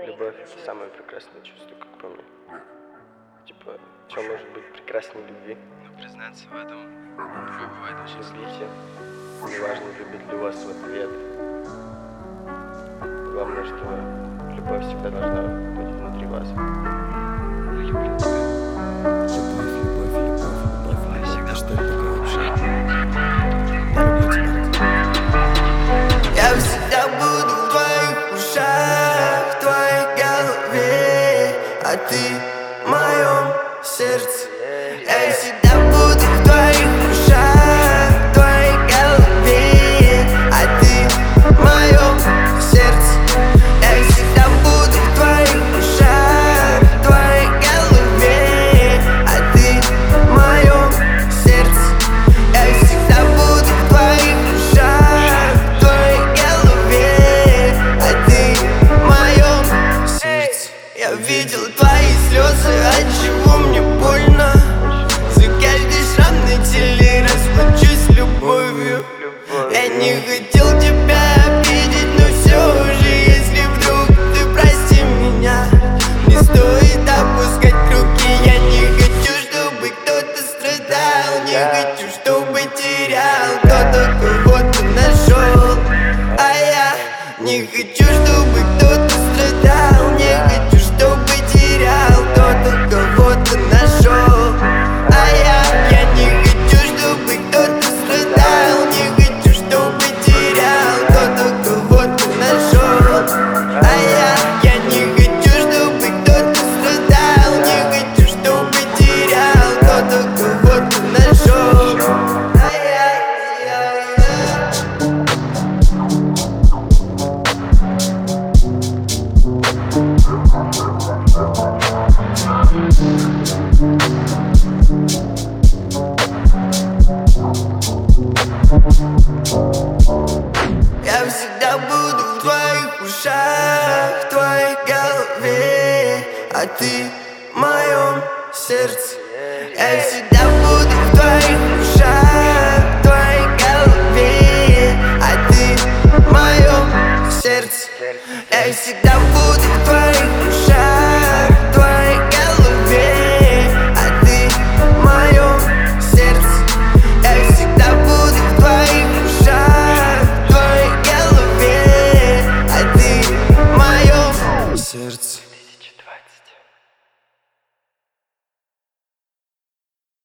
Любовь — это самое прекрасное чувство, как по мне. Типа, что может быть прекраснее любви? Но признаться в этом порой бывает очень сложно. Любите. Неважно, любит ли вас в ответ. Главное, что любовь всегда должна быть внутри вас. Ну и в принципе, Любовь. всегда Что это такое вообще? Я Я люблю тебя. Я всегда буду в твоих ушах, в твоей голове, а ты в моем сердце. Я всегда буду в твоих ушах, в твоей голове, а ты в моем сердце. Я всегда буду в твоих ушах, в твоей голове, а ты в моем сердце. Я всегда буду в твоих ушах, в твоей голове, а ты в моем сердце. Я видел твои слезы, отчего мне больно. За каждый шрам на теле расплачусь с любовью. Я не хотел тебя обидеть, но все же, если вдруг ты прости меня, не стоит опускать руки. Я не хочу, чтобы кто-то страдал, не хочу, чтобы терял кто-то, кого-то нашел. А я не хочу, чтобы кто-то страдал, не хочу, чтобы терял кто-то, кого-то нашел. А я не хочу, чтобы кто-то страдал, не хочу, чтобы терял кто-то, кого-то нашел. А я не хочу, чтобы кто-то страдал, не хочу, чтобы терял кто-то, кого-то нашел. А я всегда буду в твоих ушах, в твоей голове, а ты